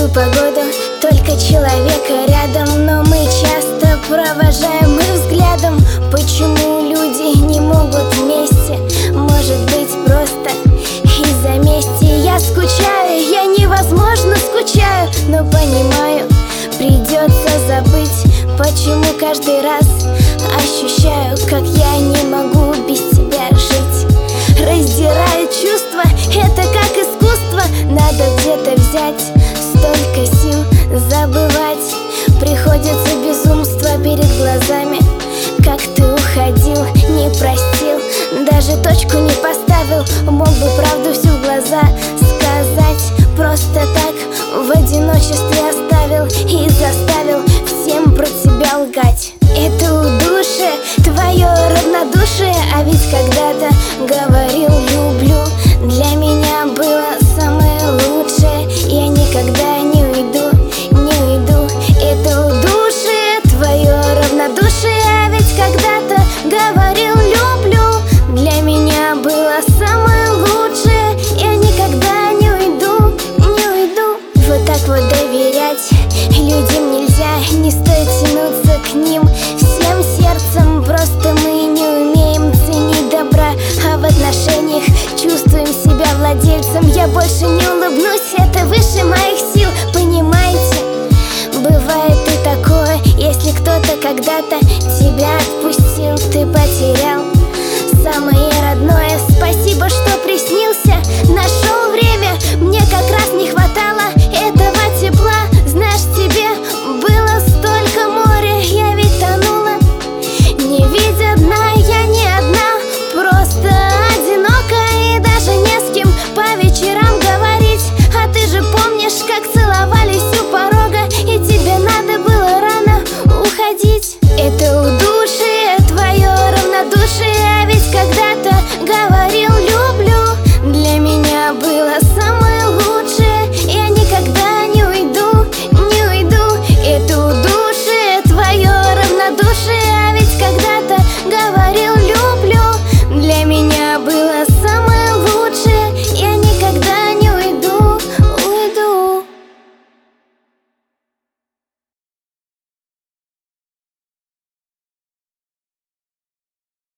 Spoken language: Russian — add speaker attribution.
Speaker 1: погоду, только человека рядом, но мы часто провожаем их взглядом. Почему люди не могут вместе? Может быть, просто из-за мести. Я скучаю, я невозможно скучаю, но понимаю, придется забыть. Почему каждый раз ощущаю, как я не могу без тебя жить? Раздирают чувства, это как искусство. Надо где-то взять столько сил забывать. Приходится безумство перед глазами. Как ты уходил, не простил, даже точку не поставил. Мог бы правду всю в глаза сказать. Просто так в одиночестве оставил и заставил всем про тебя лгать. Это удушье, твое равнодушие. А ведь когда-то говорил люблю. Для меня было самое лучшее. Я никогда не уйду, не уйду. Это удушье, твое равнодушие. А ведь когда-то говорил люблю. Для меня было самое лучшее. Я никогда не уйду, не уйду. Вот так вот доверять людям нельзя, не стоит тянуться к ним всем сердцем. Просто мы не умеем ценить добра, а в отношениях чувствуем себя владельцем. Я больше не улыбнусь, это выше моих сил, понимаете? Бывает и такое, если кто-то когда-то тебя отпустил, ты потерял самое родное. Спасибо, что приснился, нашел время. Мне как раз не хватало этого тепла. Знаешь, тебе было столько моря, я ведь тонула. Не видя дна, я не одна, просто одинока и даже не с кем по вечерам говорить. А ты же помнишь, как целовались у порога, и тебе надо было рано уходить. Это удобно.